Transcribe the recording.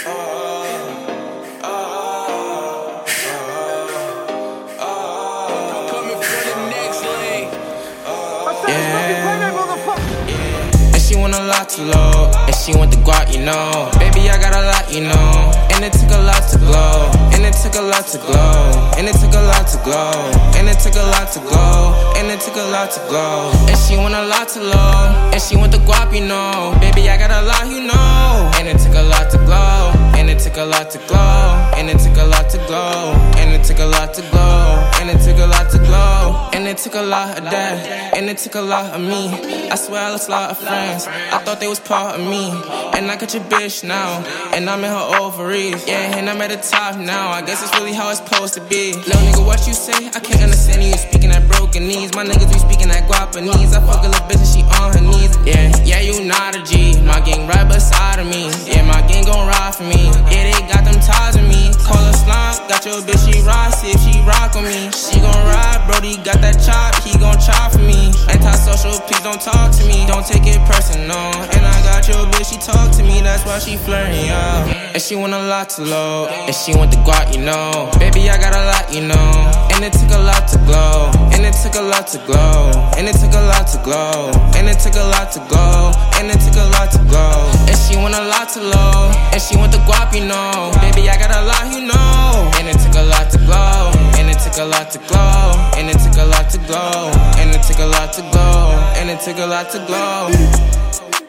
And she want a lot to load, and she want the guap, you know. Baby, I got a lot, you know. And it took a lot to glow, and it took a lot to glow, and it took a lot to glow, and it took a lot to go, and it took a lot to glow. And she want a lot to load, and she want the guap, you know. Baby, I got a lot, you know. And it took a lot to glow, and it took a lot to glow, and it took a lot to glow, and it took a lot to glow, and it took a lot to glow, and it took a lot of that, and it took a lot of me. I swear I lost a lot of friends, I thought they was part of me. And I got your bitch now, and I'm in her ovaries. Yeah, and I'm at the top now, I guess it's really how it's supposed to be. Little nigga, what you say? I can't understand you speaking at broken knees. My niggas be speaking at guapanese. I fuck a little bitch and she on her knees. Yeah, you not a G. My gang right beside of me. Yeah, my gang gon' ride for me. Yeah, they got them ties with me. Call her slime, got your bitch, she ride. See if she rock on me. She gon' ride, Brody got that chop, he gon' chop for me. Antisocial, please don't talk to me. Don't take it personal. And I got your bitch, she talk to me, that's why she flirting, yeah. And she want a lot to load, and she want the guap, you know. Baby, I got a lot, you know. And it took a lot to glow, and it took a lot to glow, and it took a lot to glow, and it took a lot to go, and it took a lot to go. And she want a lot to load, and she want the guap, you know. Baby, I got a lot, you know. And it took a lot to glow, and it took a lot to glow, and it took a lot to glow, and it took a lot to glow, and it took a lot to glow.